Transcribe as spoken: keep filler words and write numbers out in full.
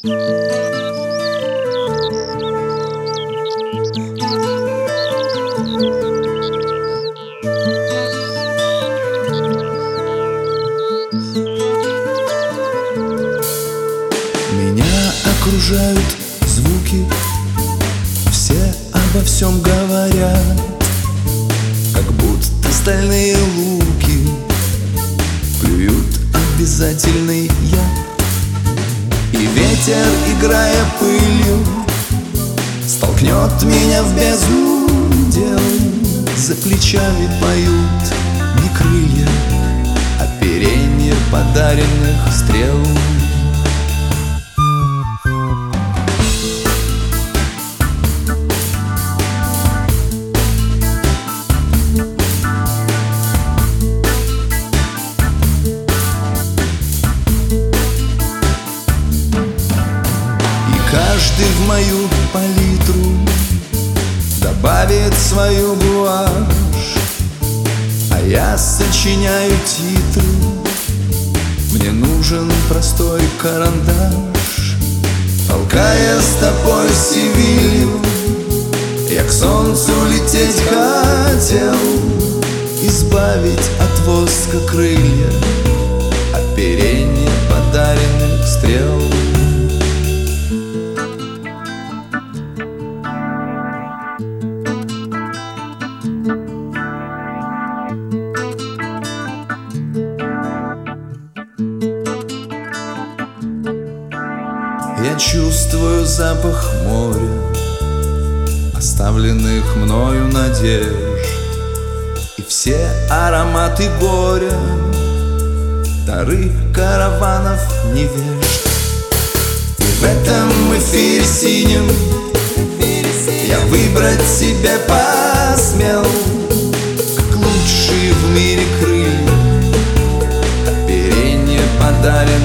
Меня окружают звуки, все обо всем говорят, как будто стальные луки клюют обязательный яд. И ветер, играя пылью, столкнет меня в бездну дел. За плечами поют не крылья, а оперенье подаренных стрел. Каждый в мою палитру добавит свою гуашь, а я сочиняю титры. Мне нужен простой карандаш. Толкая стопой Севилью, я к солнцу лететь хотел, избавить от воска крылья, оперенье подаренных стрел. Я чувствую запах моря, оставленных мною надежд, и все ароматы горя, дары караванов невежд. И в этом эфире синем я выбрать себе посмел, как лучшие в мире крылья, оперенье подаренных